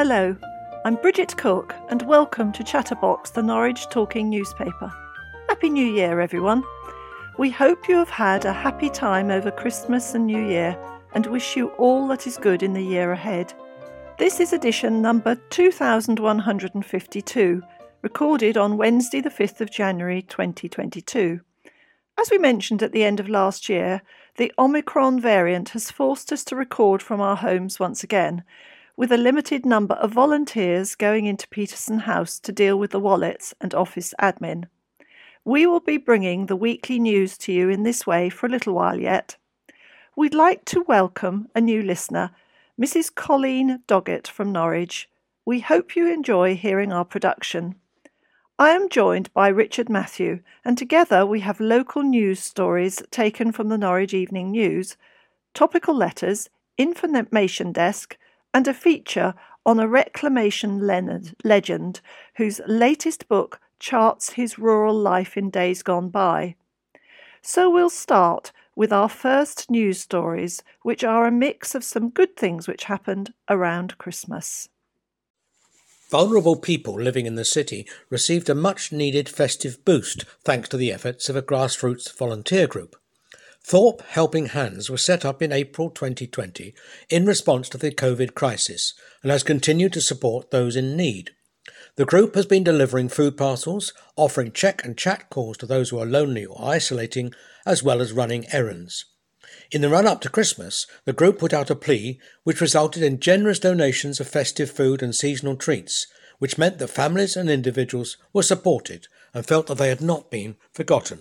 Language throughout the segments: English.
Hello, I'm Bridget Cook and welcome to Chatterbox, the Norwich Talking newspaper. Happy New Year, everyone. We hope you have had a happy time over Christmas and New Year and wish you all that is good in the year ahead. This is edition number 2152, recorded on Wednesday the 5th of January 2022. As we mentioned at the end of last year, the Omicron variant has forced us to record from our homes once again, with a limited number of volunteers going into Peterson House to deal with the wallets and office admin. We will be bringing the weekly news to you in this way for a little while yet. We'd like to welcome a new listener, Mrs. Colleen Doggett from Norwich. We hope you enjoy hearing our production. I am joined by Richard Matthew, and together we have local news stories taken from the Norwich Evening News, topical letters, information desk, and a feature on a reclamation legend whose latest book charts his rural life in days gone by. So we'll start with our first news stories, which are a mix of some good things which happened around Christmas. Vulnerable people living in the city received a much-needed festive boost thanks to the efforts of a grassroots volunteer group. Thorpe Helping Hands was set up in April 2020 in response to the COVID crisis and has continued to support those in need. The group has been delivering food parcels, offering check and chat calls to those who are lonely or isolating, as well as running errands. In the run-up to Christmas, the group put out a plea which resulted in generous donations of festive food and seasonal treats, which meant that families and individuals were supported and felt that they had not been forgotten.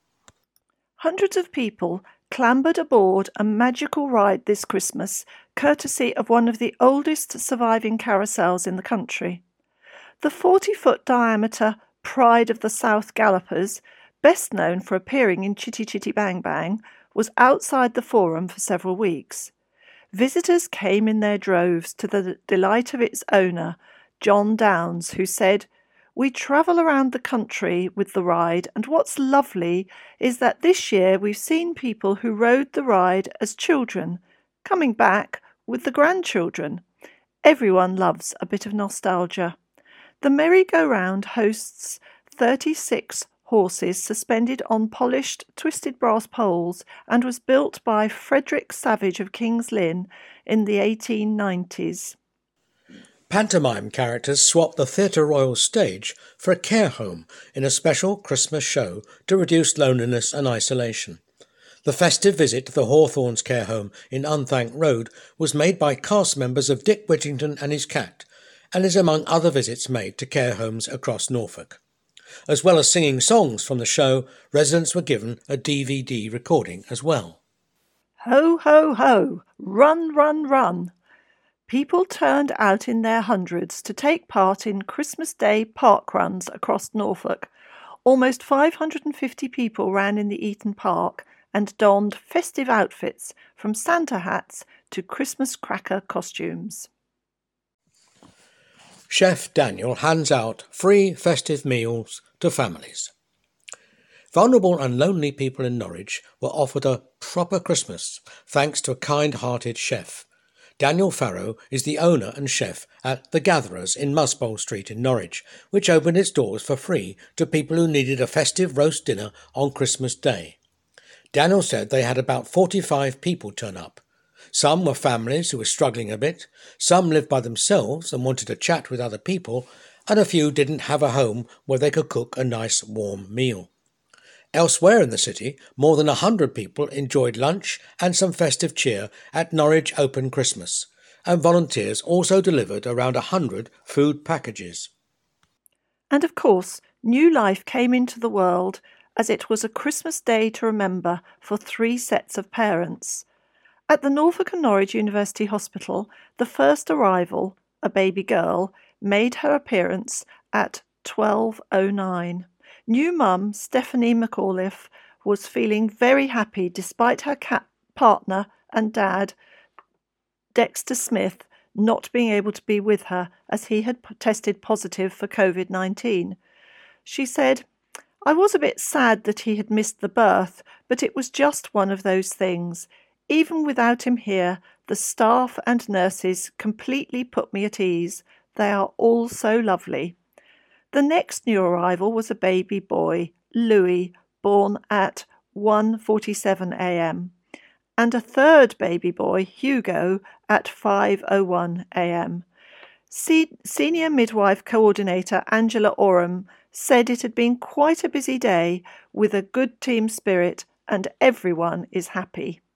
Hundreds of people clambered aboard a magical ride this Christmas, courtesy of one of the oldest surviving carousels in the country. The 40-foot diameter Pride of the South Gallopers, best known for appearing in Chitty Chitty Bang Bang, was outside the Forum for several weeks. Visitors came in their droves to the delight of its owner, John Downs, who said, "We travel around the country with the ride, and what's lovely is that this year we've seen people who rode the ride as children, coming back with the grandchildren. Everyone loves a bit of nostalgia." The merry-go-round hosts 36 horses suspended on polished, twisted brass poles and was built by Frederick Savage of King's Lynn in the 1890s. Pantomime characters swapped the Theatre Royal stage for a care home in a special Christmas show to reduce loneliness and isolation. The festive visit to the Hawthorns care home in Unthank Road was made by cast members of Dick Whittington and His Cat, and is among other visits made to care homes across Norfolk. As well as singing songs from the show, residents were given a DVD recording as well. Ho, ho, ho! Run, run, run! People turned out in their hundreds to take part in Christmas Day park runs across Norfolk. Almost 550 people ran in the Eaton Park and donned festive outfits, from Santa hats to Christmas cracker costumes. Chef Daniel hands out free festive meals to families. Vulnerable and lonely people in Norwich were offered a proper Christmas thanks to a kind-hearted chef. Daniel Farrow is the owner and chef at The Gatherers in Musbowl Street in Norwich, which opened its doors for free to people who needed a festive roast dinner on Christmas Day. Daniel said they had about 45 people turn up. Some were families who were struggling a bit, some lived by themselves and wanted to chat with other people, and a few didn't have a home where they could cook a nice warm meal. Elsewhere in the city, more than 100 people enjoyed lunch and some festive cheer at Norwich Open Christmas, and volunteers also delivered around 100 food packages. And of course, new life came into the world as it was a Christmas Day to remember for 3 sets of parents. At the Norfolk and Norwich University Hospital, the first arrival, a baby girl, made her appearance at 12:09. New mum Stephanie McAuliffe was feeling very happy despite her partner and dad, Dexter Smith, not being able to be with her as he had tested positive for COVID-19. She said, "I was a bit sad that he had missed the birth, but it was just one of those things. Even without him here, The staff and nurses completely put me at ease. They are all so lovely. The next new arrival was a baby boy, Louis, born at 1:47 a.m., and a third baby boy, Hugo, at 5:01 a.m. Senior midwife coordinator Angela Oram said it had been quite a busy day with a good team spirit and everyone is happy.